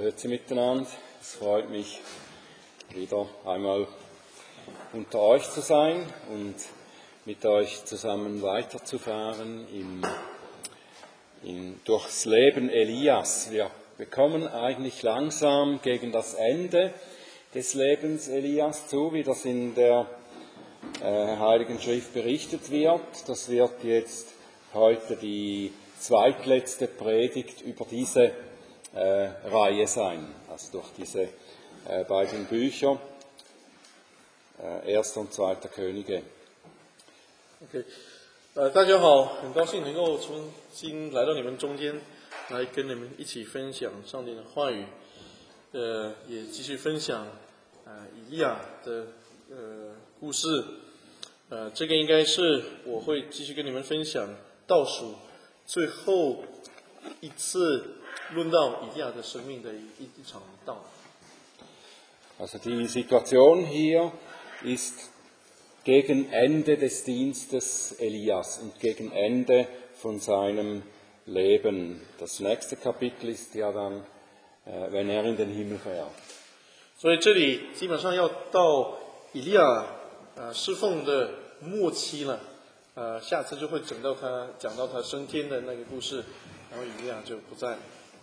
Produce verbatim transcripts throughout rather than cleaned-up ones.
Grüezi miteinander. Es freut mich, wieder einmal unter euch zu sein und mit euch zusammen weiterzufahren im, in, durchs Leben Elias. Wir bekommen eigentlich langsam gegen das Ende des Lebens Elias zu, wie das in der äh, Heiligen Schrift berichtet wird. Das wird jetzt heute die zweitletzte Predigt über diese äh, Reihe sein, also durch diese äh, beiden Bücher, äh, Erster und Zweiter Könige. OK， 呃，大家好，很高兴能够重新来到你们中间，来跟你们一起分享上帝的话语，呃，也继续分享呃以利亚的呃故事，呃，这个应该是我会继续跟你们分享倒数最后一次论到以利亚的生命的一一场道。 Also die Situation hier ist gegen Ende des Dienstes Elias und gegen Ende von seinem Leben. Das nächste Kapitel ist ja dann, äh, wenn er in den Himmel fährt. 所以这里基本上要到以利亚呃侍奉的末期了，呃，下次就会讲到他讲到他升天的那个故事，然后以利亚就不在了。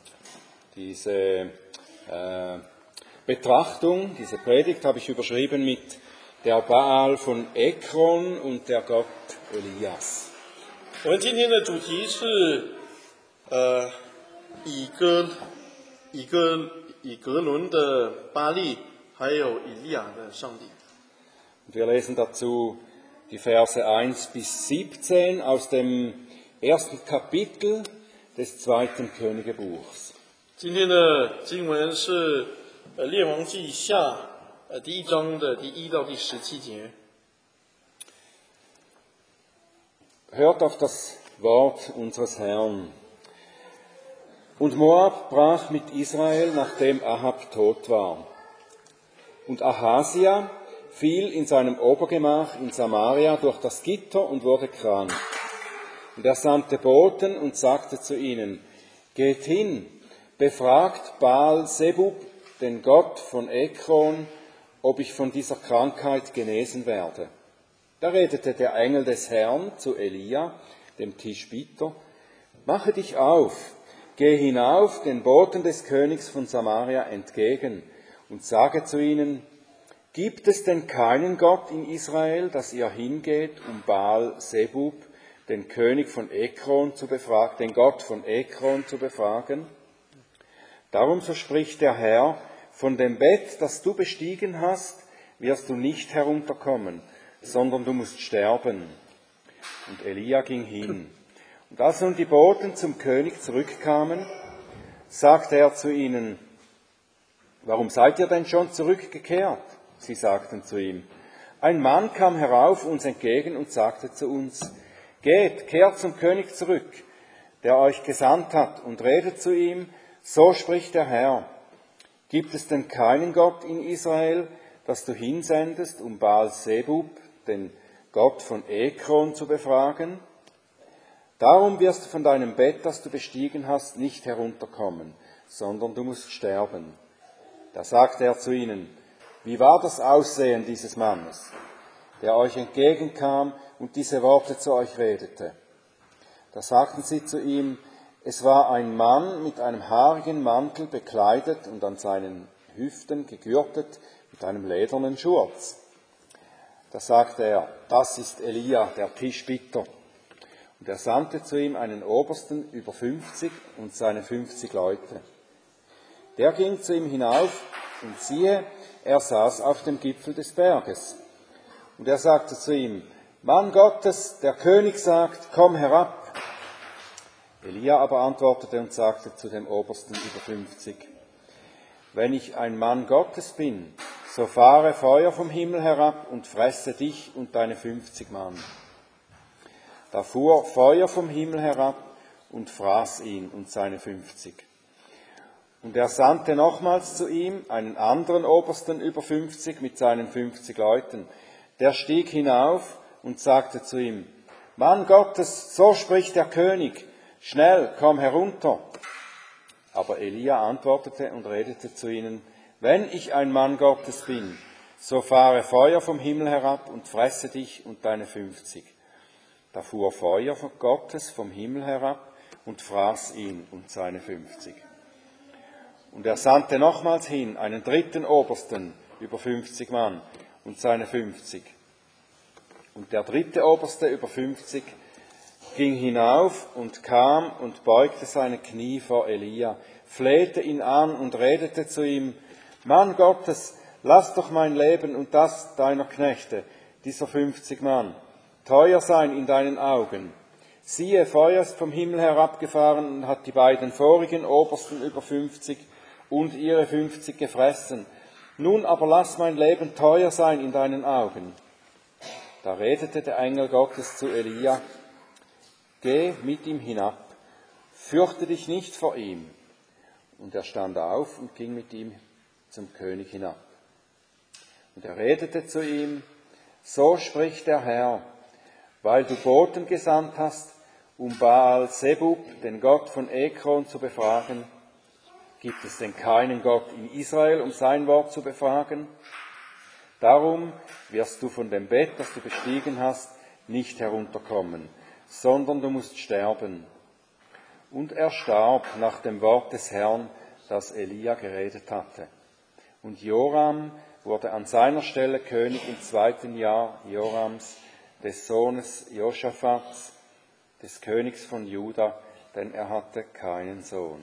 Diese äh, Betrachtung, diese Predigt habe ich überschrieben mit der Baal von Ekron und der Gott Elias. 我们今天的主题是呃以哥以哥以格伦的巴利，还有以利亚的上帝。 Und wir lesen dazu die Verse eins bis siebzehn aus dem ersten Kapitel des zweiten Königebuchs. 今天的经文是呃列王记下呃第一章的第一到第十七节。 Hört auf das Wort unseres Herrn. Und Moab brach mit Israel, nachdem Ahab tot war. Und Ahasia fiel in seinem Obergemach in Samaria durch das Gitter und wurde krank. Und er sandte Boten und sagte zu ihnen: Geht hin, befragt Baal Zebub, den Gott von Ekron, ob ich von dieser Krankheit genesen werde. Da redete der Engel des Herrn zu Elia, dem Tischbiter: Mache dich auf, geh hinauf den Boten des Königs von Samaria entgegen und sage zu ihnen: Gibt es denn keinen Gott in Israel, dass ihr hingeht, um Baal Zebub, den König von Ekron zu befragen, den Gott von Ekron zu befragen? Darum so spricht der Herr: Von dem Bett, das du bestiegen hast, wirst du nicht herunterkommen, sondern du musst sterben. Und Elia ging hin. Und als nun die Boten zum König zurückkamen, sagte er zu ihnen: Warum seid ihr denn schon zurückgekehrt? Sie sagten zu ihm: Ein Mann kam herauf uns entgegen und sagte zu uns: Geht, kehrt zum König zurück, der euch gesandt hat, und redet zu ihm: So spricht der Herr: Gibt es denn keinen Gott in Israel, dass du hinsendest, um Baal Zebub, den Gott von Ekron, zu befragen? Darum wirst du von deinem Bett, das du bestiegen hast, nicht herunterkommen, sondern du musst sterben. Da sagte er zu ihnen: Wie war das Aussehen dieses Mannes, der euch entgegenkam und diese Worte zu euch redete? Da sagten sie zu ihm: Es war ein Mann mit einem haarigen Mantel bekleidet und an seinen Hüften gegürtet mit einem ledernen Schurz. Da sagte er: Das ist Elia, der Tischbiter. Und er sandte zu ihm einen Obersten über fünfzig und seine fünfzig Leute. Der ging zu ihm hinauf, und siehe, er saß auf dem Gipfel des Berges. Und er sagte zu ihm: Mann Gottes, der König sagt, komm herab. Elia aber antwortete und sagte zu dem Obersten über fünfzig: Wenn ich ein Mann Gottes bin, so fahre Feuer vom Himmel herab und fresse dich und deine fünfzig Mann. Da fuhr Feuer vom Himmel herab und fraß ihn und seine fünfzig. Und er sandte nochmals zu ihm einen anderen Obersten über fünfzig mit seinen fünfzig Leuten. Der stieg hinauf und sagte zu ihm: Mann Gottes, so spricht der König, schnell, komm herunter. Aber Elia antwortete und redete zu ihnen: Wenn ich ein Mann Gottes bin, so fahre Feuer vom Himmel herab und fresse dich und deine fünfzig. Da fuhr Feuer von Gottes vom Himmel herab und fraß ihn und seine fünfzig. Und er sandte nochmals hin einen dritten Obersten über fünfzig Mann und seine fünfzig. Und der dritte Oberste über fünfzig ging hinauf und kam und beugte seine Knie vor Elia, flehte ihn an und redete zu ihm: Mann Gottes, lass doch mein Leben und das deiner Knechte, dieser fünfzig Mann, teuer sein in deinen Augen. Siehe, Feuer ist vom Himmel herabgefahren und hat die beiden vorigen Obersten über fünfzig und ihre fünfzig gefressen. Nun aber lass mein Leben teuer sein in deinen Augen. Da redete der Engel Gottes zu Elia: Geh mit ihm hinab, fürchte dich nicht vor ihm. Und er stand auf und ging mit ihm zum König hinab. Und er redete zu ihm: So spricht der Herr, weil du Boten gesandt hast, um Baal Zebub, den Gott von Ekron, zu befragen. Gibt es denn keinen Gott in Israel, um sein Wort zu befragen? Darum wirst du von dem Bett, das du bestiegen hast, nicht herunterkommen, sondern du musst sterben. Und er starb nach dem Wort des Herrn, das Elia geredet hatte. Und Joram wurde an seiner Stelle König im zweiten Jahr Jorams, des Sohnes Josaphats, des Königs von Juda, denn er hatte keinen Sohn.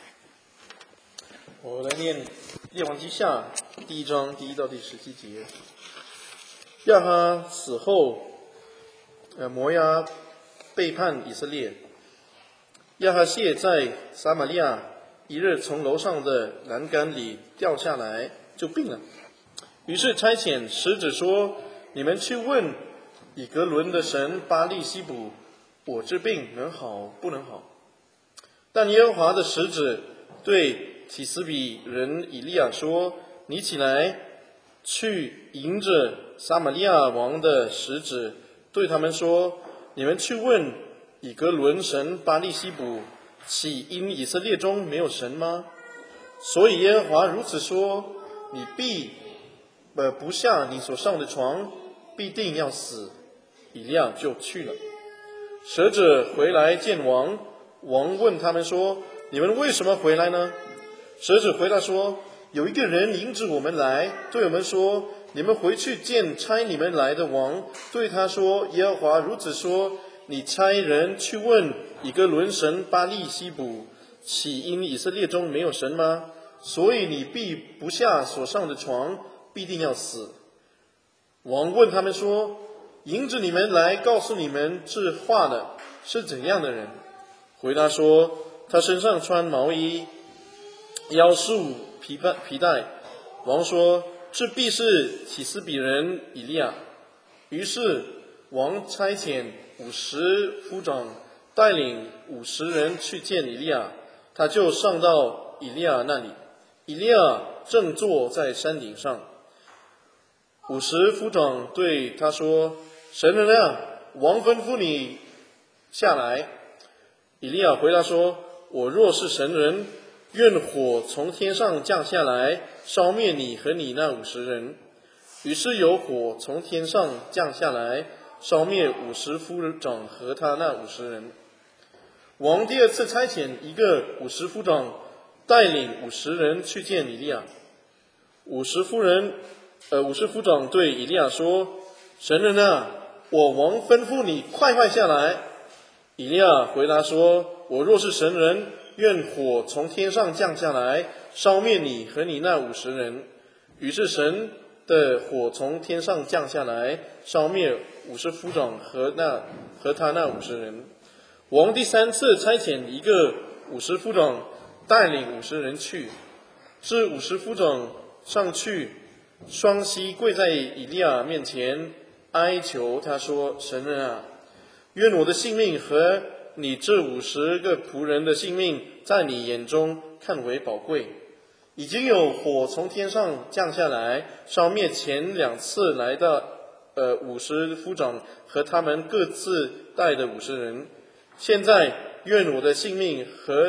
我来念《列王记下》第一章第一到第十七节。亚哈死后，呃，摩押背叛以色列。亚哈谢在撒玛利亚一日从楼上的栏杆里掉下来，就病了。于是差遣使者说：“你们去问以格伦的神巴利西卜，我这病能好不能好？”但耶和华的使者对提斯比人以利亚说：“你起来，去迎着撒玛利亚王的使者，对他们说：你们去问以格伦神巴利西卜，岂因以色列中没有神吗？所以耶和华如此说：你必呃不下你所上的床，必定要死。”以利亚就去了。使者回来见王，王问他们说：“你们为什么回来呢？”使者回答说：“有一个人迎着我们来，对我们说：你们回去见差你们来的王，对他说：耶和华如此说：你差人去问以格伦神巴利西卜，岂因以色列中没有神吗？所以你必不下所上的床，必定要死。”王问他们说：“迎着你们来告诉你们这话的是怎样的人？”回答说：“他身上穿毛衣，腰束皮带皮带。”王说：“这必是提斯比人以利亚。”于是王差遣五十夫长带领五十人去见以利亚，他就上到以利亚那里。以利亚正坐在山顶上。五十夫长对他说：“神人啊，王吩咐你下来。”以利亚回答说：“我若是神人，愿火从天上降下来，烧灭你和你那五十人。”于是有火从天上降下来，烧灭五十夫长和他那五十人。王第二次差遣一个五十夫长带领五十人去见以利亚。五十夫人，呃，五十夫长对以利亚说：“神人啊，我王吩咐你快快下来。”以利亚回答说：“我若是神人，愿火从天上降下来，烧灭你和你那五十人。”于是神的火从天上降下来，烧灭五十夫长和那和他那五十人。王第三次差遣一个五十夫长带领五十人去，是五十夫长上去，双膝跪在以利亚面前，哀求他说：“神人啊，愿我的性命和你这五十个仆人的性命，在你眼中看为宝贵。已经有火从天上降下来，烧灭前两次来的呃五十夫长和他们各自带的五十人。现在愿我的性命和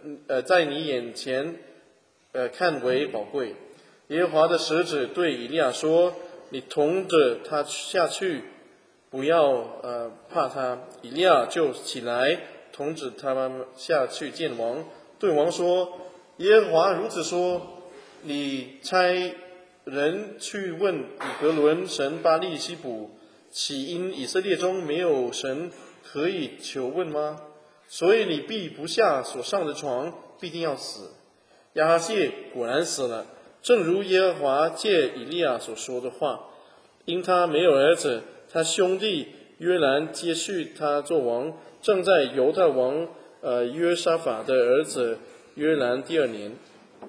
呃在你眼前呃看为宝贵。耶和华的使者对以利亚说：“你同着他下去，不要呃怕他。”以利亚就起来，同着他们下去见王，对王说：“耶和华如此说，你差人去问以格伦神巴利西卜，岂因以色列中没有神可以求问吗？所以你必不下所上的床，必定要死。”亚哈谢果然死了，正如耶和华借以利亚所说的话，因他没有儿子，他兄弟约兰接续他做王，正在犹大王呃约沙法的儿子约兰第二年。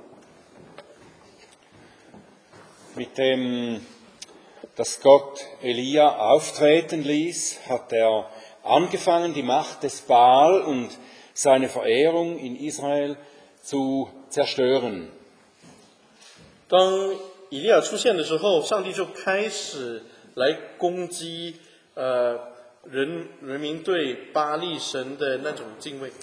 Mit dem, dass Gott Elia auftreten ließ, hat er angefangen, die Macht des Baal und seine Verehrung in Israel zu zerstören. 当以利亚出现的时候，上帝就开始来攻击呃人人民对巴力神的那种敬畏。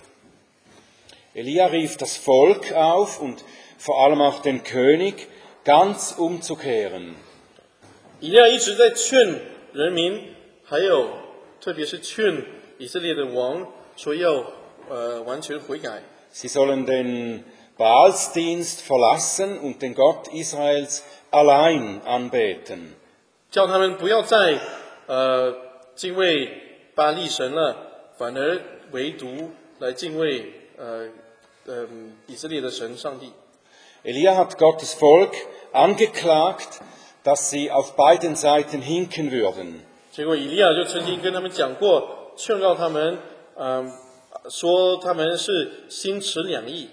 Elia rief das Volk auf und vor allem auch den König, ganz umzukehren. 以利亚一直在劝人民，还有特别是劝以色列的王，说要呃完全悔改。 Sie sollen den Baalsdienst verlassen und den Gott Israels allein anbeten. 叫他们不要再呃敬畏巴力神了，反而唯独来敬畏呃呃以色列的神上帝。 Elia hat Gottes Volk angeklagt, dass sie auf beiden Seiten hinken würden. 结果以利亚就曾经跟他们讲过，劝告他们，嗯、呃，说他们是心持两意。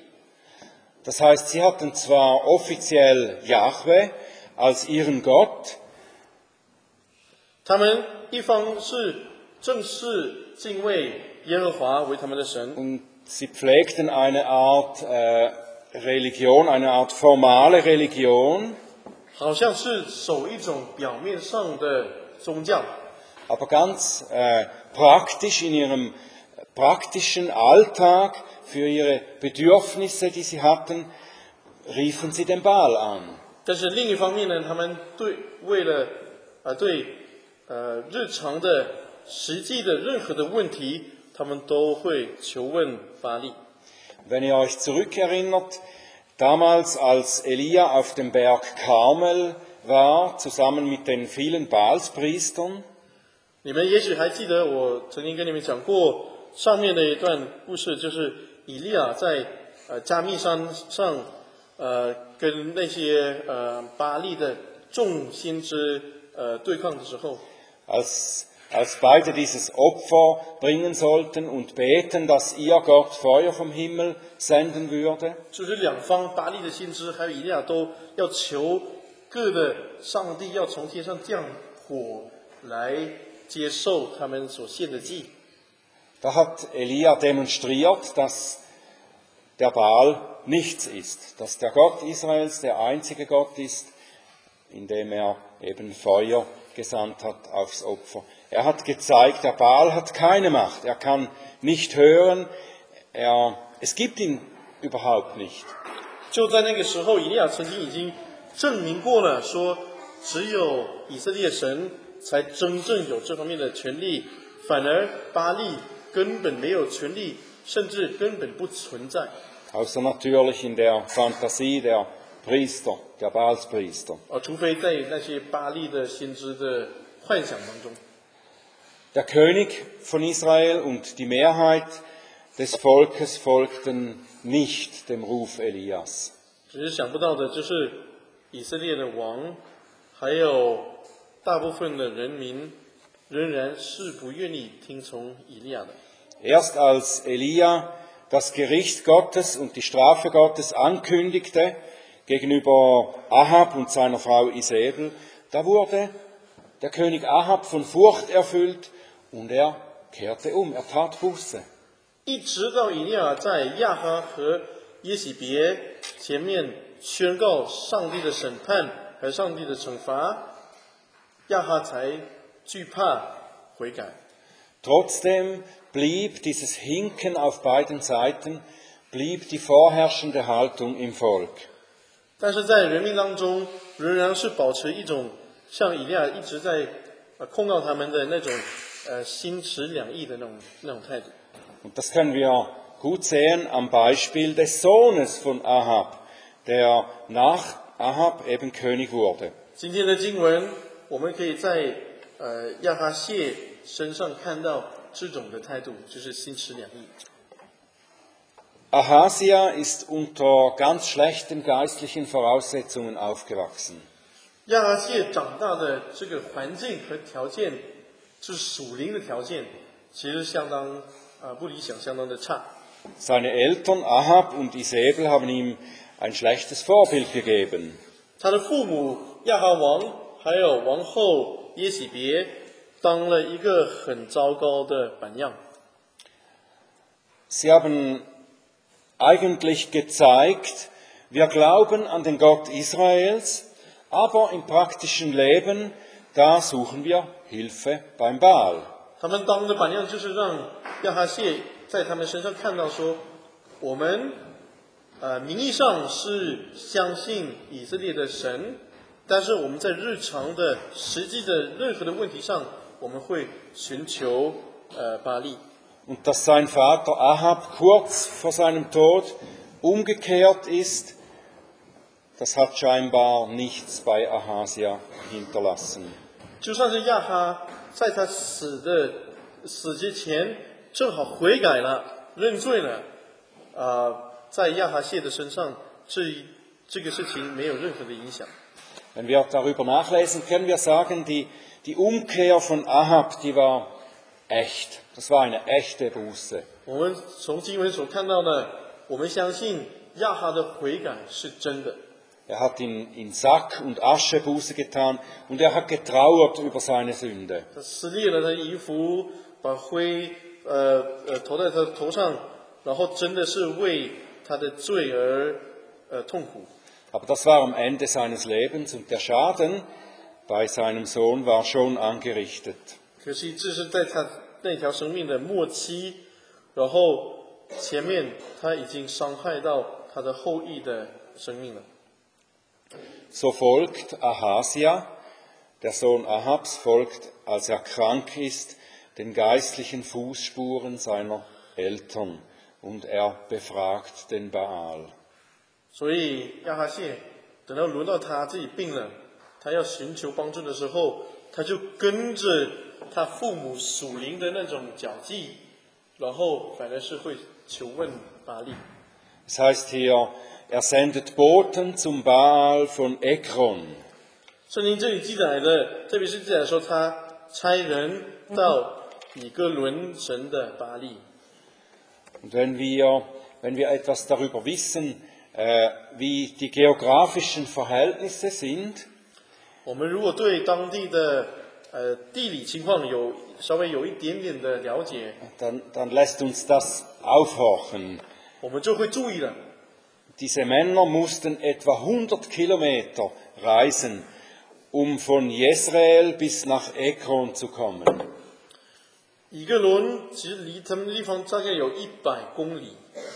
Das heißt, sie hatten zwar offiziell Jahwe als ihren Gott, 他们一方是正式敬畏耶和华为他们的神， und sie pflegten eine Art äh, Religion, eine Art formale Religion, 好像是守一种表面上的宗教， aber ganz äh, praktisch in ihrem praktischen Alltag für ihre Bedürfnisse, die sie hatten, riefen sie den Baal an. 但是另一方面呢，他们对为了呃对呃日常的实际的任何的问题，他们都会求问巴力。 Wenn ihr euch zurückerinnert, damals als Elia auf dem Berg Karmel war, zusammen mit den vielen Baalspriestern, 你们也许还记得我曾经跟你们讲过上面的一段故事，就是以利亚在呃加密山上呃跟那些呃巴力的众先知呃对抗的时候， als, als beide dieses Opfer bringen sollten und beten, dass ihr Gott Feuer vom Himmel senden würde. 就是两方巴力的先知还有以利亚都要求各的上帝要从天上降火来接受他们所献的祭。 Da hat Elia demonstriert, dass der Baal nichts ist, dass der Gott Israels der einzige Gott ist, indem er eben Feuer gesandt hat aufs Opfer. Er hat gezeigt, der Baal hat keine Macht, er kann nicht hören, er, es gibt ihn überhaupt nicht. 就在那个时候，以利亚曾经已经证明过了，说只有以色列神才真正有这方面的权利，反而巴力根本没有权利，甚至根本不存在。 Außer natürlich in der Fantasie der Priester, der Baalspriester. 呃，除非在那些巴力的先知的幻想当中。 Der König von Israel und die Mehrheit des Volkes folgten nicht dem Ruf Elias. 只是想不到的就是以色列的王，还有大部分的人民，仍然是不愿意听从以利亚的。 Erst als Elia das Gericht Gottes und die Strafe Gottes ankündigte gegenüber Ahab und seiner Frau Isabel, da wurde der König Ahab von Furcht erfüllt und er kehrte um, er tat Buße. 一直到以利亚在亚哈和耶洗别前面宣告上帝的审判和上帝的惩罚，亚哈才惧怕悔改。 Trotzdem blieb dieses Hinken auf beiden Seiten blieb die vorherrschende Haltung im Volk. 但是在人民当中，仍然是保持一种像以利亚一直在呃控告他们的那种呃心持两意的那种那种态度。 Und das können wir gut sehen am Beispiel des Sohnes von Ahab, der nach Ahab eben König wurde. 今天的经文，我们可以在呃亚哈谢身上看到这种的态度，就是心持两意。 Ahasia ist unter ganz schlechten geistlichen Voraussetzungen aufgewachsen. 亚哈谢长大的这个环境和条件，就是属灵的条件，其实相当啊、呃、不理想，相当的差。 Seine Eltern Ahab und Isabel haben ihm ein schlechtes Vorbild gegeben. 他的父母亚哈王还有王后耶洗别，当了一个很糟糕的榜样。 Sie haben eigentlich gezeigt, wir glauben an den Gott Israels, aber im praktischen Leben, da suchen wir Hilfe beim Baal. 他们当的榜样就是让亚哈谢在他们身上看到说，我们呃名义上是相信以色列的神，但是我们在日常的实际的任何的问题上，我们会寻求呃巴力。 Und dass sein Vater Ahab kurz vor seinem Tod umgekehrt ist, das hat scheinbar nichts bei Ahasia hinterlassen. 就算是亚哈在他死的死之前正好悔改了、认罪了，啊、呃，在亚哈谢的身上，这这个事情没有任何的影响。 Wenn wir darüber nachlesen, können wir sagen, die, die Umkehr von Ahab, die war echt. Das war eine echte Buße. 我们从经文所看到的，我们相信亚哈的悔改是真的。 Er hat in, in Sack und Asche Buße getan und er hat getrauert über seine Sünde. 他撕裂了他的衣服，把灰呃呃投在他头上，然后真的是为他的罪而呃痛苦。 Aber das war am Ende seines Lebens und der Schaden bei seinem Sohn war schon angerichtet. 可惜这是在他那条生命的末期，然后前面他已经伤害到他的后裔的生命了。 So folgt Ahasia, der Sohn Ahabs, folgt, als er krank ist, den geistlichen Fußspuren seiner Eltern und er befragt den Baal. 所以亚哈谢等到轮到他自己病了，他要寻求帮助的时候，他就跟着他父母属灵的那种脚迹，然后反而是会求问巴力。 Es heißt hier, er sendet Boten zum Baal von Ekron. 圣经这里记载的，特别是记载说他差人到以哥伦神的巴力。 Und wenn wir, wenn wir etwas darüber wissen, äh, wie die geografischen Verhältnisse sind, 我们如果对当地的呃地理情况有稍微有一点点的了解， dann, dann lässt uns das aufhorchen. 我们就会注意了。 Diese Männer mussten etwa hundert Kilometer reisen, um von Jezreel bis nach Ekron zu kommen. 以哥伦其实离他们的地方大概有一百公里。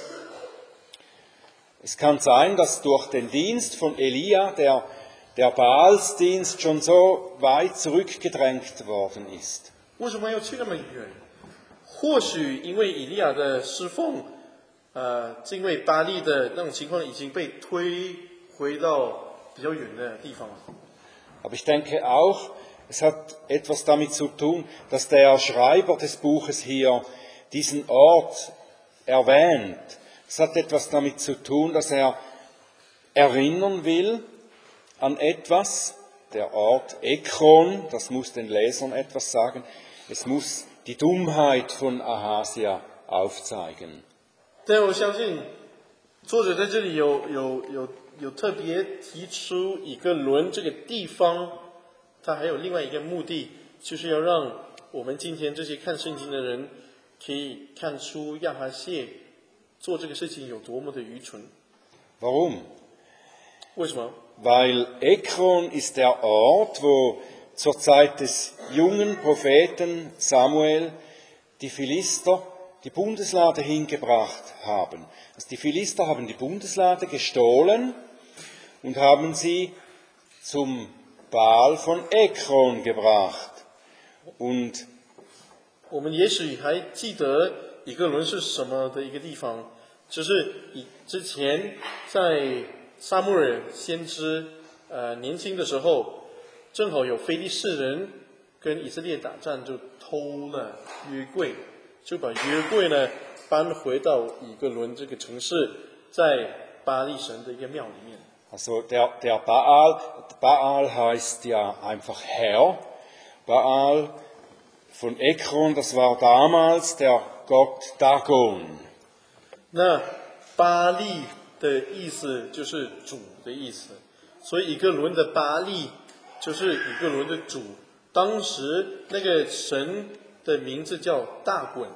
Es kann sein, dass durch den Dienst von Elia der, der Baalsdienst schon so weit zurückgedrängt worden ist. 为什么要去那么远？或许因为以利亚的侍奉，呃，因为巴力的那种情况已经被推回到比较远的地方了。 Aber ich denke auch, es hat etwas damit zu tun, dass der Schreiber des Buches hier diesen Ort erwähnt. Es hat etwas damit zu tun, dass er erinnern will an etwas. Der Ort Ekron, das muss den Lesern etwas sagen. Es muss die Dummheit von Ahasia aufzeigen. 但我相信，作者在这里有有有有特别提出以哥伦这个地方，他还有另外一个目的，就是要让我们今天这些看圣经的人可以看出亚哈谢做这个事情有多么的愚蠢。 Warum? 为什么？ Weil Ekron ist der Ort, wo zur Zeit des jungen Propheten Samuel die Philister die Bundeslade hingebracht haben. Also die Philister haben die Bundeslade gestohlen und haben sie zum Baal von Ekron gebracht. Und 我们也许还记得以哥伦是什么的一个地方，就是以之前在撒母耳先知呃年轻的时候，正好有非利士人跟以色列打仗，就偷了约柜，就把约柜呢搬回到以哥伦这个城市，在巴力神的一个庙里面。 Also der, der Baal, Baal heißt ja einfach Herr. Baal von Ekron, das war damals der Gott Dagon. 那巴利的意思就是主的意思，所以以哥伦的巴利就是以哥伦的主。当时那个神的名字叫大衮。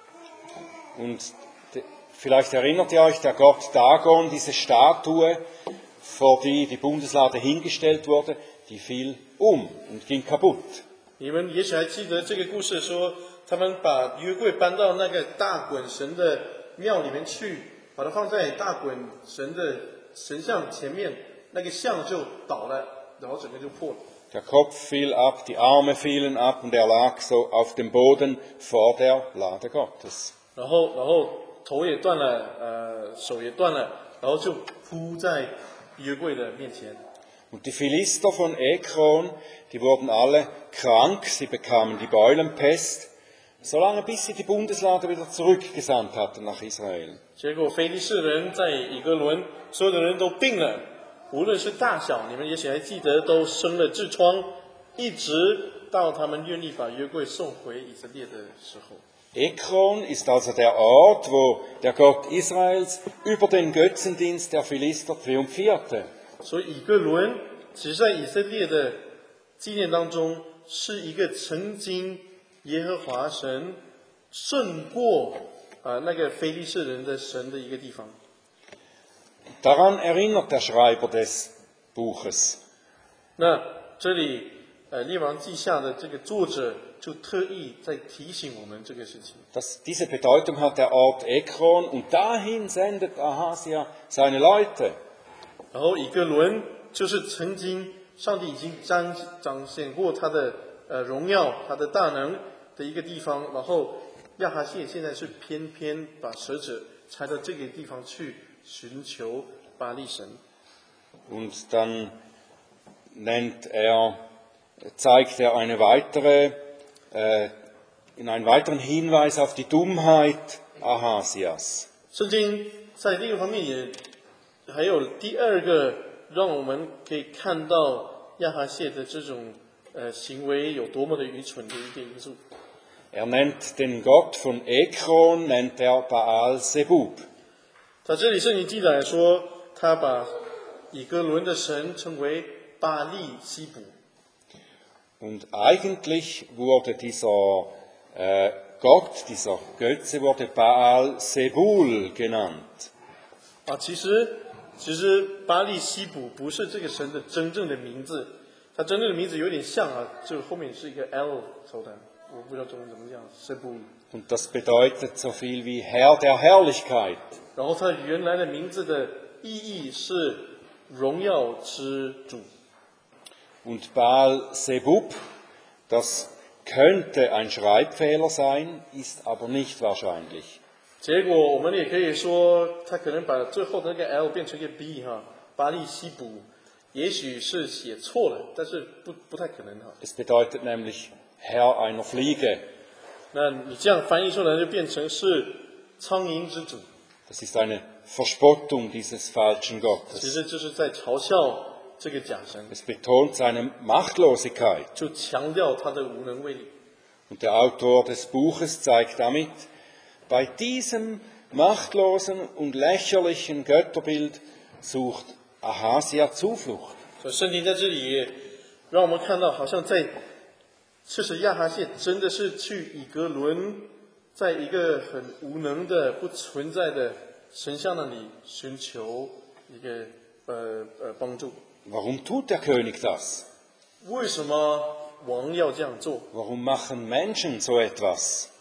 Und de, vielleicht erinnert ihr euch, der Gott Dagon, diese Statue, vor die die Bundeslade hingestellt wurde, die fiel um und ging kaputt. 你们也许还记得这个故事说，他们把约柜搬到那个大衮神的庙里面去，把它放在大衮神的神像前面，那个像就倒了，然后整个就破了。 Der Kopf fiel ab, die Arme fielen ab und er lag so auf dem Boden vor der Lade Gottes. 然后，然后头也断了，呃，手也断了，然后就扑在约柜的面前。 Und die Philister von Ekron, die wurden alle krank, sie bekamen die Beulenpest, solange bis sie die Bundeslade wieder zurückgesandt hatten nach Israel. 结果非利士人在以哥伦，所有的人都病了，无论是大小，你们也许还记得，都生了痔疮，一直到他们愿意把约柜送回以色列的时候。 Ekron ist also der Ort, wo der Gott Israels über den Götzendienst der Philister triumphierte. 所以以哥伦其实在以色列的纪念当中，是一个曾经耶和华神胜过啊、呃、那个非利士人的神的一个地方。 Daran erinnert der Schreiber des Buches. 那这里呃列王记下的这个作者就特意在提醒我们这个事情。 Das, diese Bedeutung hat der Ort Ekron und dahin sendet Ahasia seine Leute. 然后以哥伦就是曾经上帝已经彰彰显过他的呃荣耀、他的大能的一个地方，然后亚哈谢现在是偏偏把使者差到这个地方去寻求巴力神。 Und dann nennt er, zeigt er eine weitere, äh, in einen weiteren Hinweis auf die Dummheit Ahasias. 圣经在另一方面也还有第二个让我们可以看到亚哈谢的这种呃行为有多么的愚蠢的一个因素。 Er nennt den Gott von Ekron, nennt er Baal Zebub. 在这里圣经记载说，他把以哥伦的神称为巴利西卜。 Und eigentlich wurde dieser äh, Gott, dieser Götze, wurde Baal Zebul genannt. 啊，其实其实巴利西卜不是这个神的真正的名字，它真正的名字有点像啊，就后面是一个 L 头的，我不知道中文怎么讲 s e b u Und das bedeutet so viel wie Herr der Herrlichkeit. 然后它原来的名字的意义是荣耀之主。 Und Baal Zebub, das könnte ein Schreibfehler sein, ist aber nicht wahrscheinlich. 结果我们也可以说，他可能把最后的那个 L 变成一个 B 哈，巴利西卜，也许是写错了，但是不不太可能哈。 Es bedeutet nämlich Herr einer Fliege. 那你这样翻译出来就变成是苍蝇之主， Das ist eine Verspottung dieses falschen 其 Gottes. 实就是在嘲笑这个假神， Es betont seine Machtlosigkeit. 就强调他的无能为力。 Und der Autor des Buches zeigt damit, bei diesem machtlosen und lächerlichen Götterbild sucht Ahasia Zuflucht. 所以圣经在这里也让我们看到，好像在其实亚哈谢真的是去以格伦，在一个很无能的、不存在的神像那里寻求一个呃呃帮助。 Warum tut der König das? 为什么王要这样做？ Warum machen Menschen so etwas?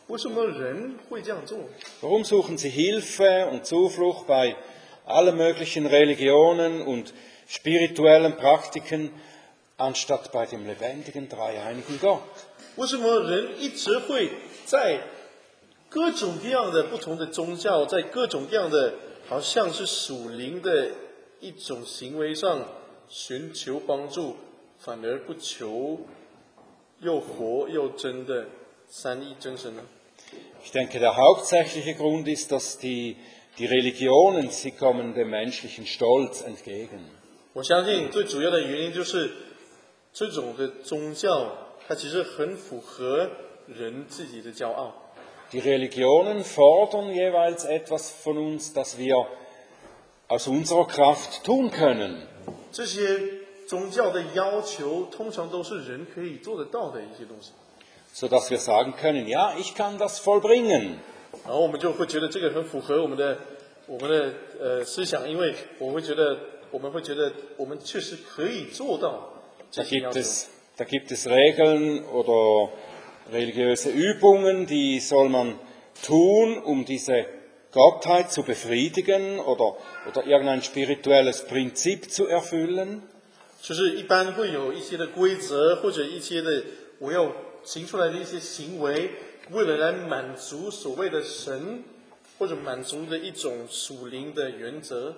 为什么人会这样做？ Warum suchen sie Hilfe und Zuflucht bei allen möglichen Religionen und spirituellen Praktiken, anstatt bei dem lebendigen, dreieinigen Gott? 为什么人一直会在各种各样的不同的宗教，在各种各样的好像是属灵的一种行为上寻求帮助，反而不求又活又真的三一真神呢？ Ich denke, der hauptsächliche Grund ist, dass die, die Religionen, sie kommen dem menschlichen Stolz entgegen. 我相信最主要的原因就是这种的宗教，它其实很符合人自己的骄傲。 Die Religionen fordern jeweils etwas von uns, das wir aus unserer Kraft tun können. 这些宗教的要求，通常都是人可以做得到的一些东西， Sodass wir sagen können, ja, ich kann das vollbringen. 然后我们就会觉得这个很符合我们的我们的呃思想，因为我会觉得我们会觉得我们确实可以做到这 Da 些要 gibt 求。 es, da gibt es Regeln oder religiöse Übungen, die soll man tun, um diese Gottheit zu befriedigen oder, oder irgendein spirituelles Prinzip zu erfüllen. 就是一般会有一些的规则或者一些的我要行出来的一些行为，为了来满足所谓的神或者满足的一种属灵的原则。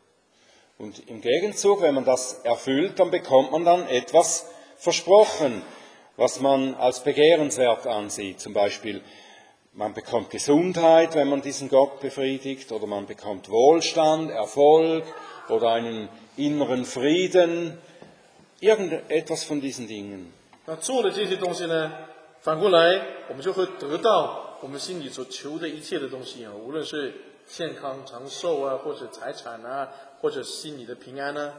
Und im Gegenzug, wenn man das erfüllt, dann bekommt man dann etwas versprochen, was man als begehrenswert ansieht. Zum Beispiel, man bekommt Gesundheit, wenn man diesen Gott befriedigt, oder man bekommt Wohlstand, Erfolg oder einen inneren Frieden, irgendetwas von diesen Dingen. 那做了这些东西呢，反过来我们就会得到我们心里所求的一切的东西啊，无论是健康长寿啊，或者财产啊，或者心里的平安啊。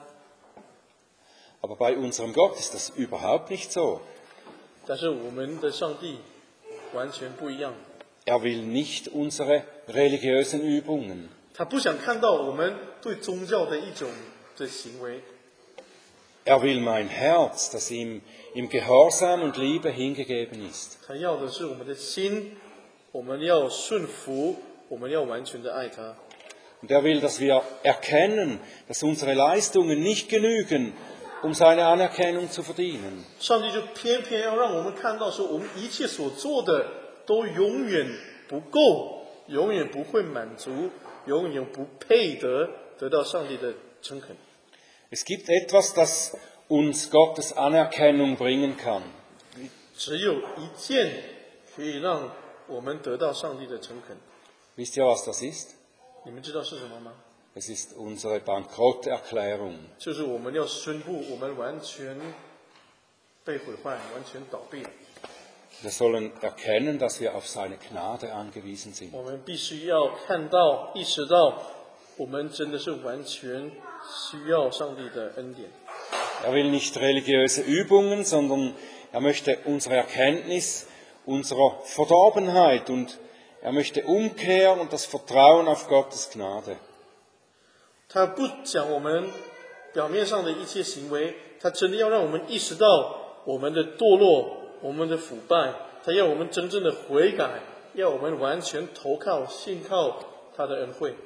Aber bei unserem Gott ist das überhaupt nicht so. 但是我们的上帝完全不一样， Er will nicht unsere religiösen Übungen. 他不想看到我们对宗教的一种的行为， Er will mein Herz, das ihm im Gehorsam und Liebe hingegeben ist. 他要的是我们的心，我们要顺服，我们要完全的爱他。 Und er will, dass wir erkennen, dass unsere Leistungen nicht genügen, um seine Anerkennung zu verdienen. 上帝就偏偏要让我们看到，说我们一切所做的都永远不够，永远不会满足，永远不配得得到上帝的诚恳。 Es gibt etwas, das uns Gottes Anerkennung bringen kann. 只有一件可以让我们得到上帝的诚恳， Wisst ihr, was das ist? 你们知道是什么吗？ Es ist unsere Bankrotterklärung. 就是我们要宣布我们完全被毁坏，完全倒闭了。 Wir sollen erkennen, dass wir auf seine Gnade angewiesen sind. 我们必须要看到、意识到，我们真的是完全需要上帝的恩典。 Er will nicht religiöse Übungen, sondern er möchte unsere Erkenntnis unserer Verdorbenheit und er möchte Umkehr und das Vertrauen auf Gottes Gnade. 他不讲我们表面上的一切行为，他真的要让我们意识到我们的堕落、我们的腐败，他要我们真正的悔改，要我们完全投靠、信靠他的恩惠。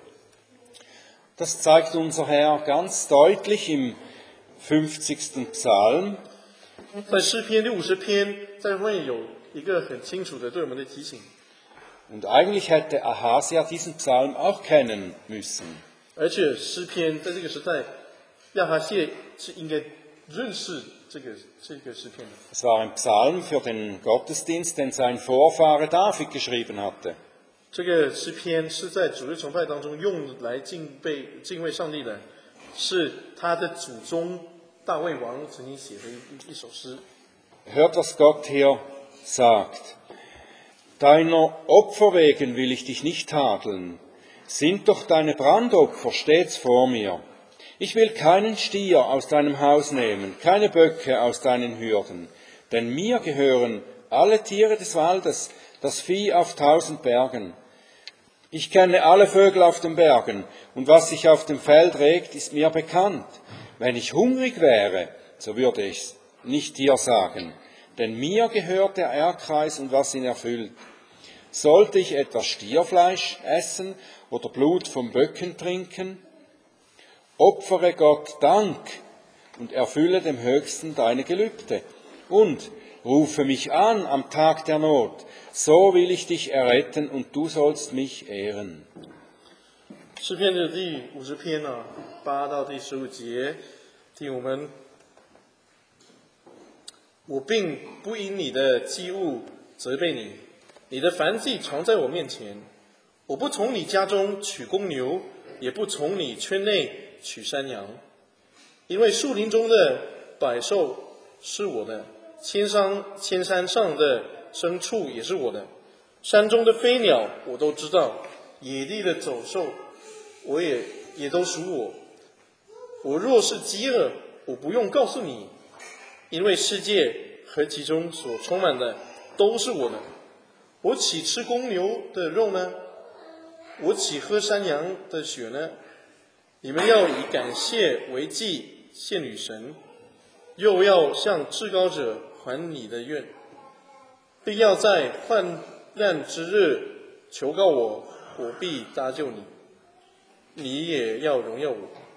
Das zeigt unser Herr ganz deutlich im fünfzigsten Psalm. 在诗篇第五十篇，在后面有一个很清楚的对我们的提醒， Und eigentlich hätte Ahasia diesen Psalm auch kennen müssen. 而且诗篇在这个时代，亚哈谢是应该认识这个这个诗篇的。 Es war ein Psalm für den Gottesdienst, den sein Vorfahre David geschrieben hatte. 这个诗篇是在主日崇拜当中用来敬拜敬畏上帝的，是他的祖宗大卫王曾经写的一一首诗。 Hört, was Gott hier sagt. Deiner Opfer wegen will ich dich nicht tadeln. Sind doch deine Brandopfer stets vor mir. Ich will keinen Stier aus deinem Haus nehmen, keine Böcke aus deinen Hürden. Denn mir gehören alle Tiere des Waldes, das Vieh auf tausend Bergen. Ich kenne alle Vögel auf den Bergen, und was sich auf dem Feld regt, ist mir bekannt. Wenn ich hungrig wäre, so würde ich's nicht dir sagen, denn mir gehört der Erdkreis und was ihn erfüllt. Sollte ich etwas Stierfleisch essen oder Blut von Böcken trinken? Opfere Gott Dank und erfülle dem Höchsten deine Gelübde. Und rufe mich an am Tag der Not, so will ich dich erretten und du sollst mich ehren. 诗篇的第五十篇呢、啊，八到第十五节，听我们，我并不因你的祭物责备你，你的燔祭常在我面前，我不从你家中取公牛，也不从你圈内取山羊，因为树林中的百兽是我的，千山千山上的牲畜也是我的，山中的飞鸟我都知道，野地的走兽我也也都属我。我若是饥饿，我不用告诉你，因为世界和其中所充满的都是我的。我岂吃公牛的肉呢？我岂喝山羊的血呢？你们要以感谢为祭献与神，又要向至高者还你的愿，并要在患难之日求告我，我必搭救你，你也要荣耀我。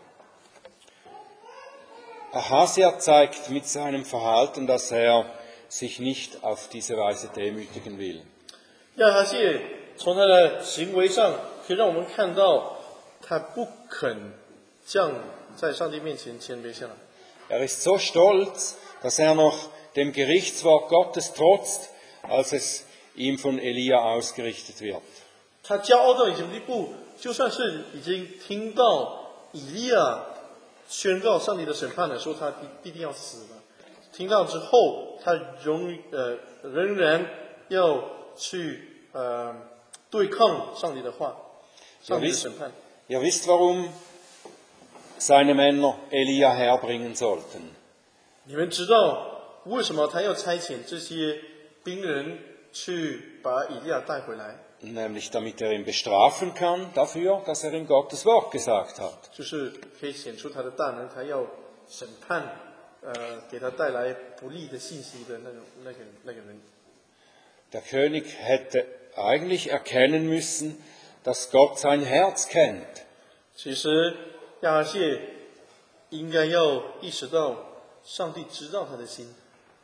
Ahasia zeigt mit seinem Verhalten, dass er sich nicht auf diese Weise demütigen will. 亚哈谢从他的行为上可以让我们看到，他不肯降在上帝面前谦卑下来。 Er ist so stolz, dass er noch dem Gerichtswort Gottes trotzt, als es ihm von Elia ausgerichtet wird. 他骄傲到一种地步，就算是已经听到以利亚宣告上帝的审判了，说他必必定要死了，听到之后，他仍呃仍然要去呃对抗上帝的话，上帝的审判。 Ihr wisst, warum seine Männer Elia herbringen sollten. 你们知道为什么他要差遣这些兵人去把以利亚带回来？ Nämlich damit er ihn bestrafen kann dafür, dass er ihm Gottes Wort gesagt hat. 就是可以显出他的大能，他要审判，呃，给他带来不利的信息的那种那个那个人。 Der König hätte eigentlich erkennen müssen, dass Gott sein Herz kennt. 其实亚哈谢应该要意识到，上帝知道他的心。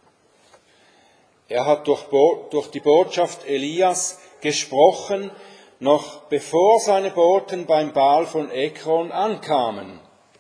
Er hat durch, Bo- durch die Botschaft Elias gesprochen, noch bevor seine Boten beim Baal von Ekron ankamen.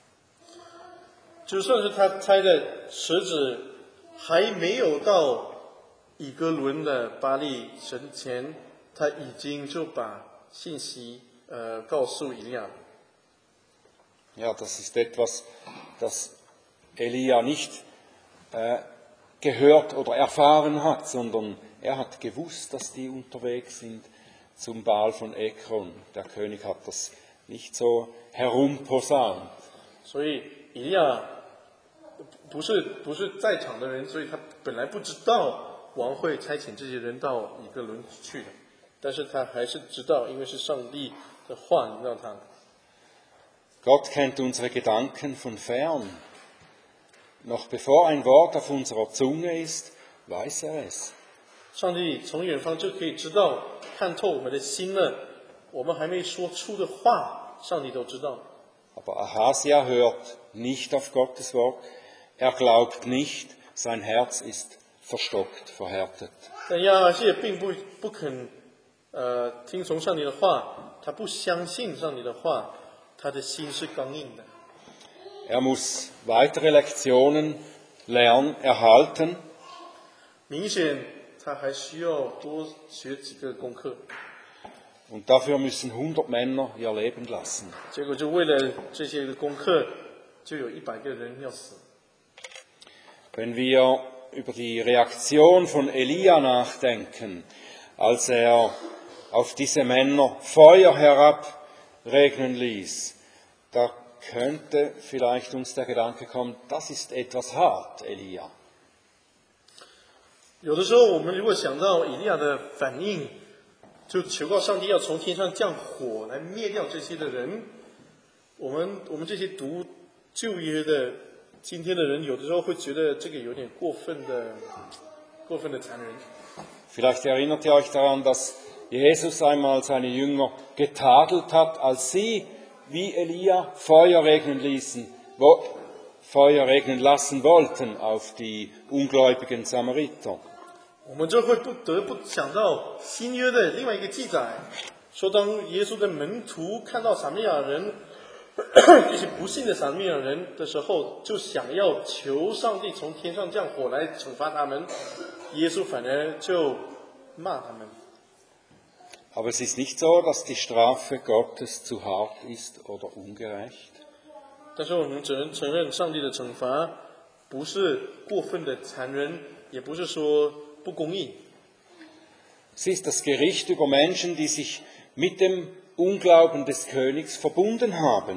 就算是他差的使者还没有到以哥伦的巴利神前，他已经就把信息呃告诉以利亚。 Ja, das ist etwas, das Elia nicht äh, gehört oder erfahren hat, sondern er hat gewusst, dass die unterwegs sind zum Baal von Ekron. Der König hat das nicht so herumposaunt. 所以以利亚不是不是在场的人，所以他本来不知道王会差遣这些人到以哥伦去的，但是他还是知道，因为是上帝的话引导他的。 Gott kennt unsere Gedanken von fern. Noch bevor ein Wort auf unserer Zunge ist, weiß er es. 上帝从远方就可以知道，看透我们的心了。我们还没说出的话，上帝都知道。 Aber Ahasia hört nicht auf Gottes Wort. Er glaubt nicht, sein Herz ist verstockt, verhärtet. 但亚哈谢并不不肯呃听从上帝的话，他不相信上帝的话，他的心是刚硬的。 Er muss weitere Lektionen lernen, erhalten. 明显他还需要多学几个功课。 Und dafür müssen hundert Männer ihr Leben lassen. 结果就为了这些个功课，就有一百个人要死。 Wenn wir über die Reaktion von Elia nachdenken, als er auf diese Männer Feuer herabregnen ließ, da könnte vielleicht uns der Gedanke kommen, das ist etwas hart, Elia. 有的时候，我们如果想到以利亚的反应，就求告上帝要从天上降火来灭掉这些的人，我们我们这些读旧约的今天的人，有的时候会觉得这个有点过分的、过分的残忍。 Vielleicht erinnert ihr euch daran, dass Jesus einmal seine Jünger getadelt hat, als sie wie Elia Feuer regnen ließen, wo, Feuer regnen lassen wollten auf die ungläubigen Samariter. 我们就会不得不想到新约的另外一个记载，说当耶稣的门徒看到撒玛利亚人这些不信的撒玛利亚人的时候，就想要求上帝从天上降火来惩罚他们，耶稣反而就骂他们。 Aber es ist nicht so, dass die Strafe Gottes zu hart ist oder ungerecht. 但是我们只能承认，上帝的惩罚不是过分的残忍，也不是说不公义。 Es ist das Gericht über Menschen, die sich mit dem Unglauben des Königs verbunden haben.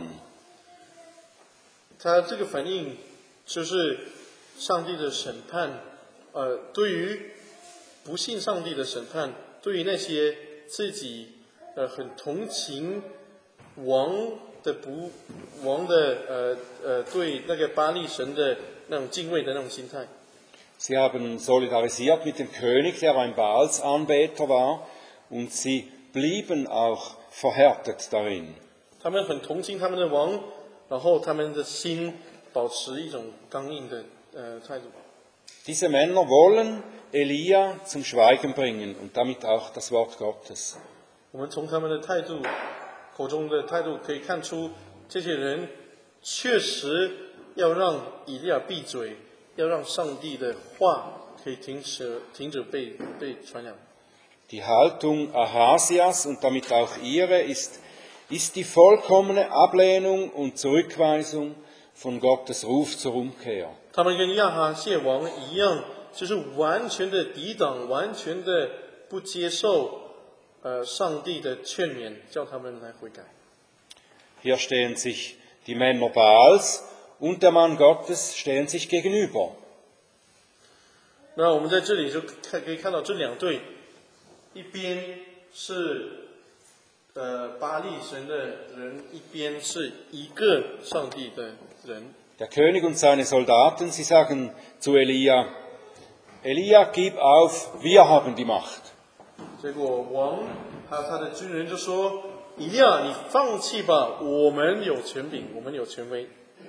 他这个反应就是上帝的审判，呃，对于不信上帝的审判，对于那些自己呃很同情王的不王的呃呃对那个巴力神的那种敬畏的那种心态。 Sie haben solidarisiert mit dem König, der ein Baalsanbeter war, und sie blieben auch verhärtet darin. 他们很同情他们的王，然后他们的心保持一种刚硬的呃态度。 Diese Männer wollen Elia zum Schweigen bringen und damit auch das Wort Gottes. 我们从他们的态度口中的态度可以看出，这些人确实要让以利亚闭嘴，要让上帝的话可以停止停止被被传扬。 Die Haltung Ahasias und damit auch ihre ist, ist die vollkommene Ablehnung und Zurückweisung von Gottes Ruf zur Umkehr. 他们跟亚哈谢王一样，就是完全的抵挡，完全的不接受呃上帝的劝勉，叫他们来悔改。 Hier stehen sich die Männer Baals und der Mann Gottes stehen sich gegenüber. 那我们在这里就看可以看到这两对，一边是呃巴力神的人，一边是一个上帝的人。 Der König und seine Soldaten, sie sagen zu Elia, Elia, gib auf, wir haben die Macht. 结果王还有他的军人就说：“以利亚，你放弃吧，我们有权柄，我们有权威。”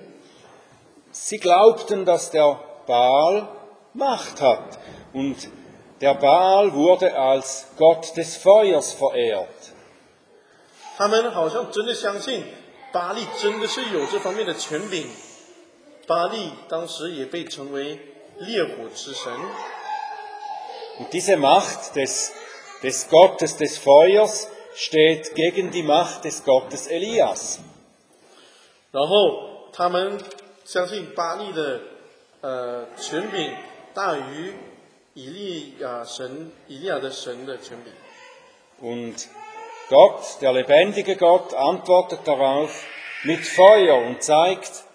Sie glaubten, dass der Baal Macht hat und der Baal wurde als Gott des Feuers verehrt. 他们好像真的相信巴力真的是有这方面的权柄。巴力当时也被称为烈火之神。 Und diese Macht des, des Gottes des Feuers steht gegen die Macht des Gottes Elias. 然后他们相信巴力的呃权柄大于以利亚神以利亚的神的权柄。 Und Gott, der lebendige Gott, antwortet darauf mit Feuer und zeigt,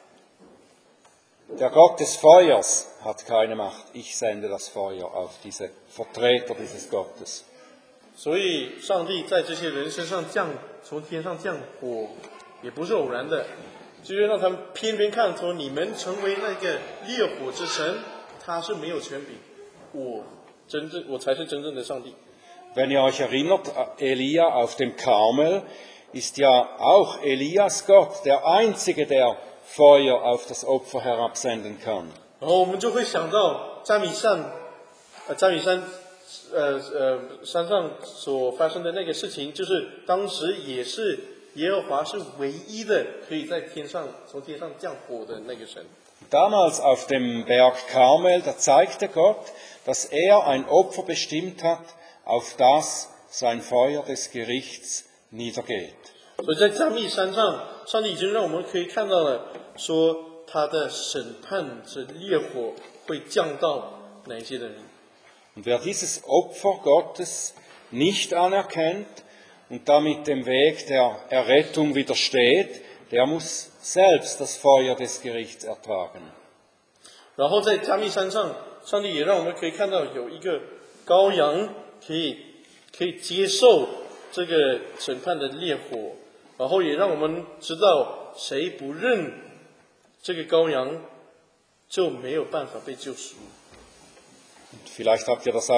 der Gott des Feuers hat keine Macht. Ich sende das Feuer auf diese Vertreter dieses Gottes. 所以，上帝在这些人身上降，从天上降火，也不是偶然的，就是让他们偏偏看出你们成为那个烈火之神，他是没有权柄，我真正我才是真正的上帝。 Wenn ihr euch erinnert, Elia auf dem Karmel ist ja auch Elias Gott, der Einzige, der Feuer auf das Opfer herabsenden kann. 然后我们就会想到加米山，呃，加米山，呃呃，山上所发生的那个事情，就是当时也是耶和华是唯一的可以在天上从天上降火的那个神。 Damals auf dem Berg Karmel, da zeigte Gott, dass er ein Opfer bestimmt hat, auf das sein Feuer des Gerichts niedergeht. 所以在加密山上，上帝已经让我们可以看到了，说他的审判是烈火会降到哪一些的人。 Und wer dieses Opfer Gottes nicht anerkennt und damit dem Weg der Errettung widersteht, der muss selbst das Feuer des Gerichts ertragen. 然后在加密山上，上帝也让我们可以看到有一个羔羊可以可以接受这个审判的烈火，然后也让我们知道谁不认这个羔羊就没有办法被救赎。 Und vielleicht habt ihr das auch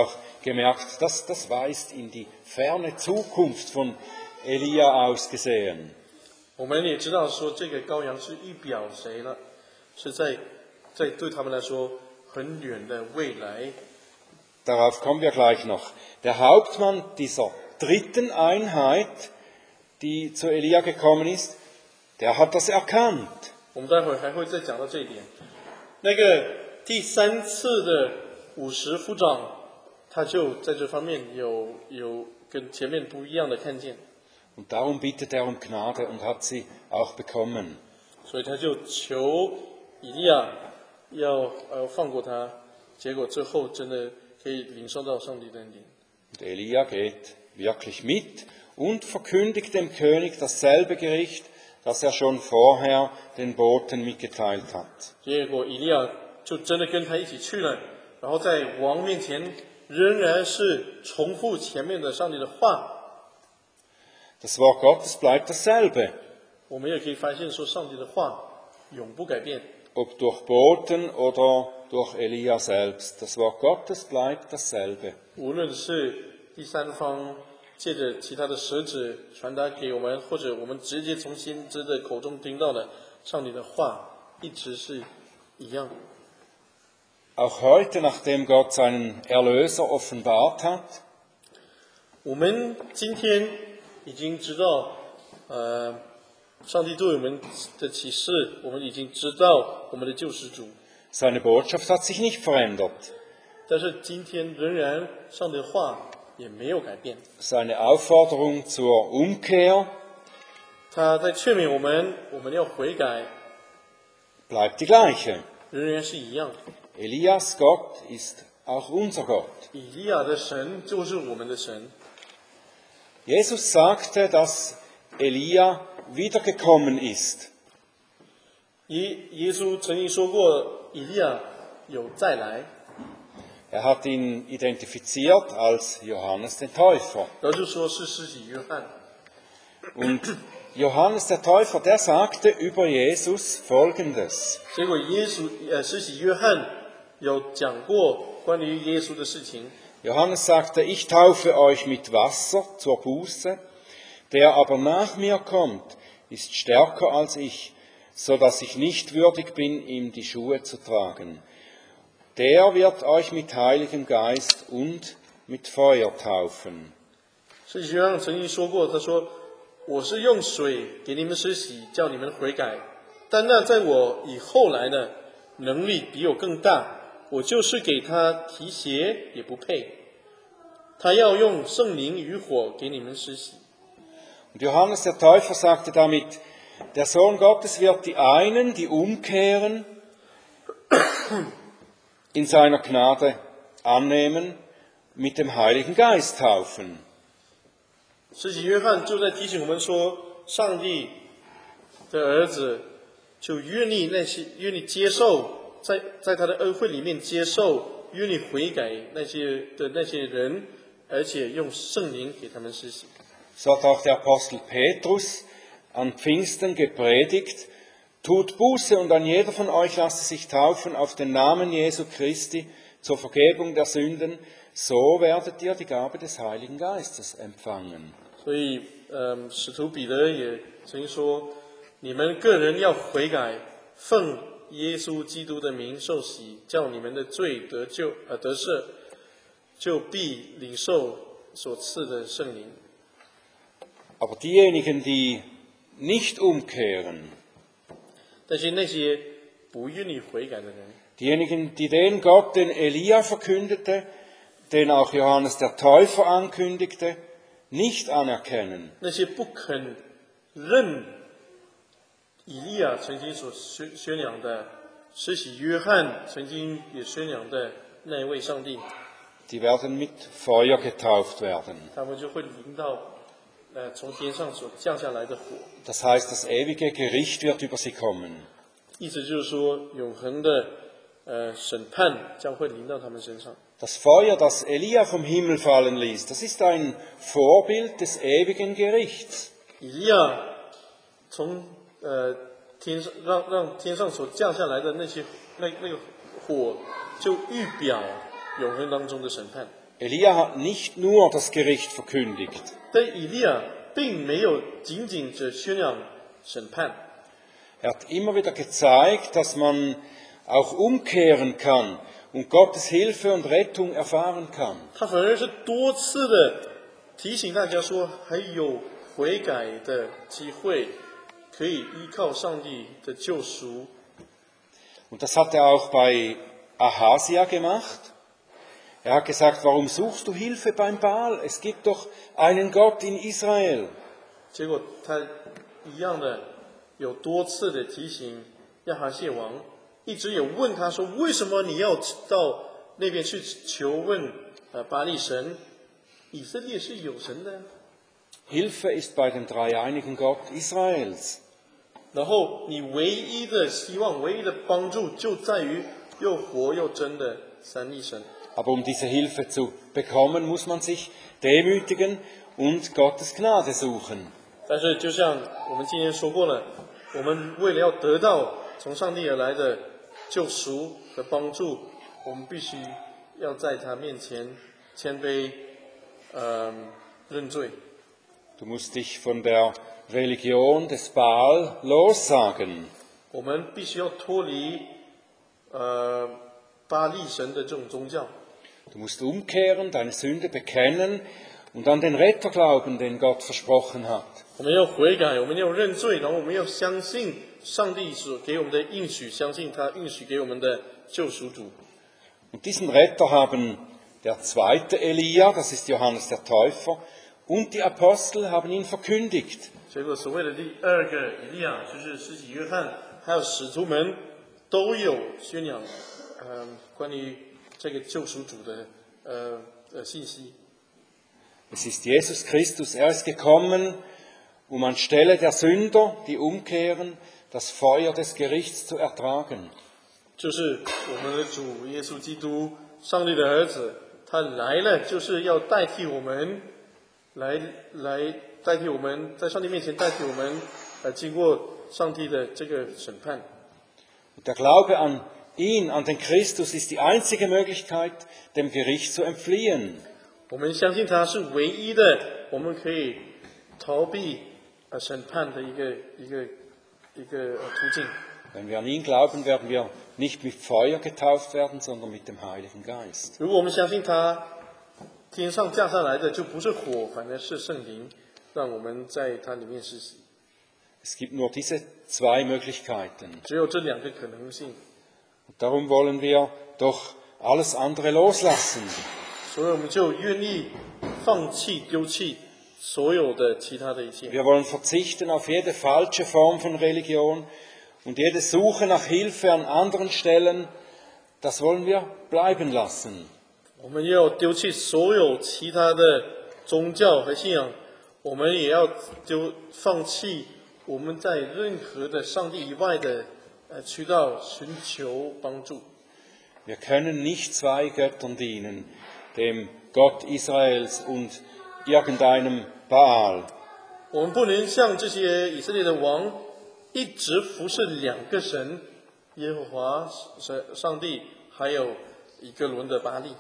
gemerkt, das, das weist in die ferne Zukunft von Elia aus gesehen. 我们也知道说这个羔羊是预表谁呢？是在在对他们来说很远的未来。 Darauf kommen wir gleich noch. Der Hauptmann dieser dritten Einheit, die zu Elia gekommen ist, der hat das erkannt. 我们待会儿还会再讲到这一点。那个第三次的五十夫长，他就在这方面有有跟前面不一样的看见， Und darum bittet er um Gnade und hat sie auch bekommen. 所以他就求以利亚要呃放过他，结果最后真的可以领受到上帝的恩典。 Und Elia geht wirklich mit und verkündigt dem König dasselbe Gericht, das er schon vorher den Boten mitgeteilt hat. 结果以利亚就真的跟他一起去了，然后在王面前仍然是重复前面的上帝的话。 Das Wort Gottes bleibt dasselbe, 我们也可以发现说，上帝的话永不改变， ob durch Boten oder durch Elia selbst. Das Wort Gottes bleibt dasselbe. 无论是第三方借着其他的使者传达给我们，或者我们直接从先知的口中听到的，上帝的话一直是一样。 Auch heute, nachdem Gott seinen Erlöser offenbart hat, 我们今天已经知道，呃，上帝对我们的启示，我们已经知道我们的救世主。 seine Botschaft hat sich nicht verändert. 但是今天仍然上帝的话也没有改变， Seine Aufforderung zur Umkehr 他在劝勉我们，我们要悔改， bleibt die gleiche. 仍然是一样。 Elias Gott ist auch unser Gott. 以利亚的神就是我们的神。 Jesus sagte, dass Elia wiedergekommen ist. 耶耶稣曾经说过，以利亚有再来， Er hat ihn identifiziert als Johannes den Täufer. 然后就说是施洗约翰。 Und Johannes der Täufer, der sagte über Jesus Folgendes. 结果耶稣呃施洗约翰有讲过关于耶稣的事情。 Johannes sagte, ich taufe euch mit Wasser zur Buße, der aber nach mir kommt, ist stärker als ich, so dass ich nicht würdig bin, ihm die Schuhe zu tragen. Der wird euch mit Heiligem Geist und mit Feuer taufen. 施洗约翰曾经说过，他说：“我是用水给你们施洗，叫你们悔改。但那在我以后来呢，能力比我更大，我就是给他提鞋也不配。他要用圣灵与火给你们施洗。” Und Johannes der Täufer sagte damit, der Sohn Gottes wird die einen, die umkehren, in seiner Gnade annehmen, mit dem Heiligen Geist taufen. 施洗约翰就在提醒我们说，上帝的儿子就愿意那些愿意接受，在在他的恩惠里面接受，愿意悔改那些的那些人，而且用圣灵给他们施洗。 So hat auch der Apostel Petrus an Pfingsten gepredigt, tut Buße und ein jeder von euch lasse sich taufen auf den Namen Jesu Christi zur Vergebung der Sünden, so werdet ihr die Gabe des Heiligen Geistes empfangen. 所以，嗯，使徒彼得也曾经说，你们个人要悔改，奉耶稣基督的名受洗，叫你们的罪得救，呃，得赦，就必领受所赐的圣灵。 Aber diejenigen, die nicht umkehren, 但是那些不愿意悔改的人， diejenigen, die den Gott, den Elia verkündete, den auch Johannes der Täufer ankündigte, nicht anerkennen, 那些不肯认以利亚曾经所宣宣扬的，施洗约翰曾经也宣扬的那一位上帝， die werden mit Feuer getauft werden. 他们就会临到呃从天上所降下来的火。 Das heißt, das ewige Gericht wird über sie kommen. 意思就是说，永恒的呃审判将会临到他们身上。 Das Feuer, das Elia vom Himmel fallen ließ, das ist ein Vorbild des ewigen Gerichts. 以利亚从呃天上让让天上所降下来的那些那那个火，就预表永恒当中的审判。 Elia hat nicht nur das Gericht verkündigt, 但以利亚并没有仅仅只宣扬审判， er hat immer wieder gezeigt, dass man auch umkehren kann und Gottes Hilfe und Rettung erfahren kann. 他反而是多次的提醒大家说，还有悔改的机会，可以依靠上帝的救赎。 Und das hat er auch bei Ahasia gemacht. Er hat gesagt, warum suchst du Hilfe beim Baal? Es gibt doch einen Gott in Israel. 结果他一样的有多次的提醒亚哈谢王，一直有问他说，为什么你要到那边去求问呃巴力神？以色列是有神的。 Hilfe ist bei dem dreieinigen Gott Israels. 然后你唯一的希望、唯一的帮助，就在于又活又真的三一神。 Aber um diese Hilfe zu bekommen, muss man sich demütigen und Gottes Gnade suchen. 但是，就像我们今天说过了，我们为了要得到从上帝而来的救赎和帮助，我们必须要在他面前谦卑，呃，认罪。 Du musst dich von der Religion des Baal lossagen. 我们必须要脱离呃巴力神的这种宗教。 Du musst umkehren, deine Sünde bekennen und an den Retter glauben, den Gott versprochen hat. 我们要悔改，我们要认罪，然后我们要相信上帝所给我们的应许，相信他应许给我们的救赎主。 Und diesen Retter haben der zweite Elia, das ist Johannes der Täufer, und die Apostel haben ihn verkündigt. 结果，所谓的第二个以利亚，就是施洗约翰，还有使徒们，都有宣扬，呃，关于这个救赎主的呃呃信息。 Es ist Jesus Christus, er ist gekommen, um anstelle der Sünder, die umkehren, das Feuer des Gerichts zu ertragen. 就是我们的主耶稣基督，上帝的儿子，他来了，就是要代替我们，来来代替我们，在上帝面前代替我们，呃，经过上帝的这个审判。 Und der Glaube an ihn, an den Christus, ist die einzige Möglichkeit, dem Gericht zu entfliehen. 我们相信他是唯一的，我们可以逃避呃审判的一个一个一个呃途径。 Wenn wir an ihn glauben, werden wir nicht mit Feuer getauft werden, sondern mit dem Heiligen Geist. 如果我们相信他天上降下来的就不是火，反而是圣灵，让我们在它里面施洗。 Es gibt nur diese zwei Möglichkeiten. 只有这两个可能性。 Und darum wollen wir doch alles andere loslassen. 所以我们就愿意放弃、丢弃所有的其他的一切。 Wir wollen verzichten auf jede falsche Form von Religion und jede Suche nach Hilfe an anderen Stellen. Das wollen wir bleiben lassen. 我们要丢弃所有其他的宗教和信仰，我们也要丢放弃我们在任何的上帝以外的呃渠道寻求帮助。 Wir können nicht zwei Göttern dienen, dem Gott Israels und irgendeinem Baal. 我们不能像这些以色列的王，一直服侍两个神，耶和华神上帝，还有一个轮的巴利。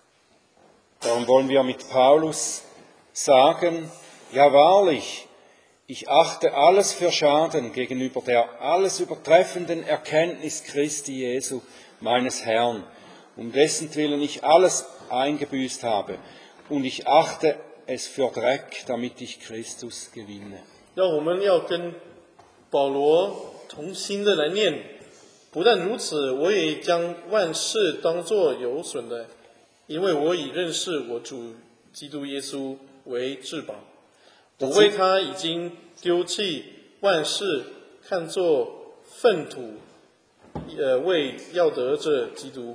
Darum wollen wir mit Paulus sagen, ja wahrlich, ich achte alles für Schaden gegenüber der alles übertreffenden Erkenntnis Christi Jesu, meines Herrn, um dessen Willen ich alles eingebüßt habe, und ich achte es für Dreck, damit ich Christus gewinne. 让我们要跟保罗同心的来念，不但如此，我也将万事当作有损的，因为我已认识我主基督耶稣为至宝。我为他已经丢弃万事，看作粪土，呃，为要得这基督。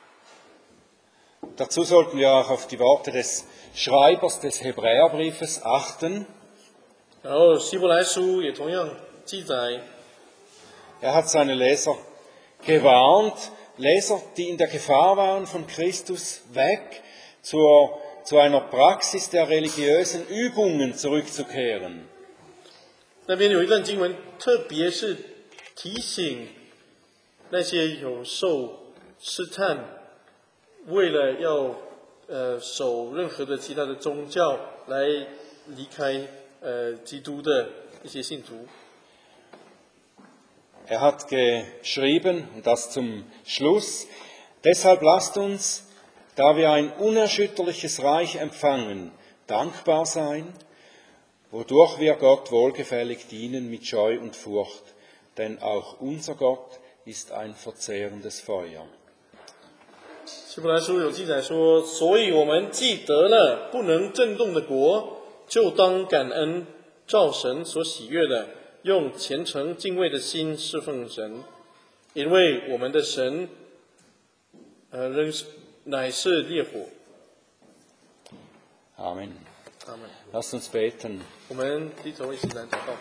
Dazu sollten wir auch auf die Worte des Schreibers des Hebräerbriefes achten. 然后希伯来书也同样记载， Er hat seine Leser gewarnt, Leser, die in der Gefahr waren, von Christus weg zur, zu einer Praxis der religiösen Übungen zurückzukehren. 那边有一段经文，特别是提醒那些有受试探，为了要呃守任何的其他的宗教来离开呃基督的一些信徒。 Er hat geschrieben, und das zum Schluss, deshalb lasst uns, da wir ein unerschütterliches Reich empfangen, dankbar sein, wodurch wir Gott wohlgefällig dienen mit Scheu und Furcht, denn auch unser Gott ist ein verzehrendes Feuer. 希伯来书有记载说，所以我们既得了不能震动的国，就当感恩，照神所喜悦的，用虔诚敬畏的心侍奉神，因为我们的神，呃，仍是乃是烈火。 Amen. Amen. Lasst uns beten. 我们低头一起来祷告。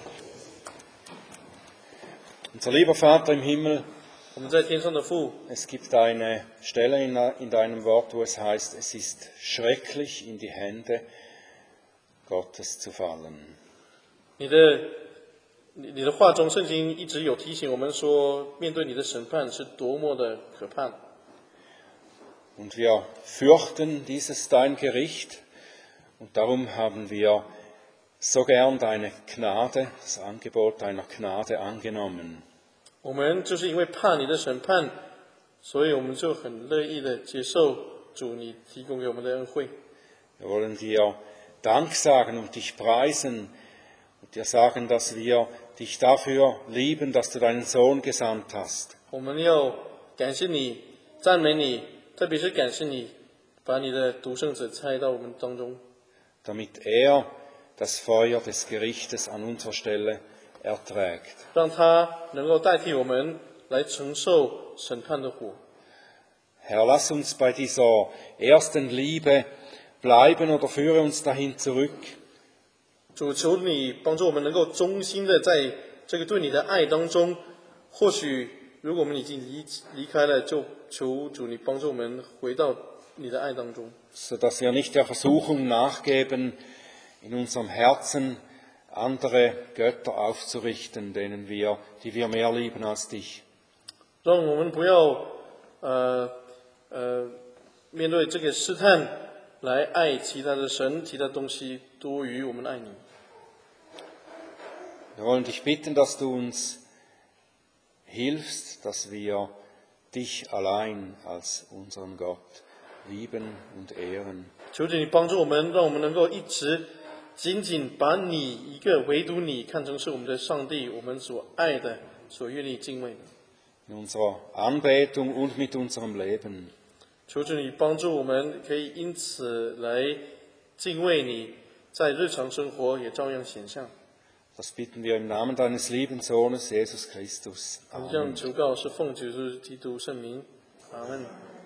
Unser lieber Vater im Himmel, 我们在天上的父， es gibt eine Stelle in, in deinem Wort, wo es heißt, es ist schrecklich, in die Hände Gottes zu fallen. 你的你你的话中，圣经一直有提醒我们说，面对你的审判是多么的可怕。 Und wir fürchten dieses dein Gericht und darum haben wir so gern deine Gnade, das Angebot deiner Gnade angenommen. 我们就是因为怕你的审判，所以我们就很乐意的接受主你提供给我们的恩惠。 Wir wollen dir Dank sagen und dich preisen und dir sagen, dass wir dich dafür lieben, dass du deinen Sohn gesandt hast. 我们要感谢你，赞美你，特别是感谢你，把你的独生子差到我们当中， damit er das Feuer des Gerichtes an unserer Stelle erträgt. 让他能够代替我们来承受审判的火。 Herr, lass uns bei dieser ersten Liebe bleiben oder führe uns dahin zurück. 主，求你帮助我们能够忠心的在这个对你的爱当中。或许如果我们已经离离开了，就求主你帮助我们回到你的爱当中， sodass wir nicht der Versuchung nachgeben, in unserem Herzen andere Götter aufzurichten, denen wir, die wir mehr lieben als dich. 让我们不要呃呃面对这个试探来爱其他的神、其他东西多于我们爱你。 Wir wollen dich bitten, dass du uns hilfst, dass wir dich allein als unseren Gott lieben und ehren. 求主你帮助我们，让我们能够一直紧紧把你一个唯独你看成是我们的上帝，我们所爱的、所愿意敬畏的。 In unserer Anbetung und mit unserem Leben. 求主你帮助我们，可以因此来敬畏你，在日常生活也照样显像。 Das bitten wir im Namen deines lieben Sohnes Jesus Christus. 我们这样求告是奉主耶稣基督圣名，阿门。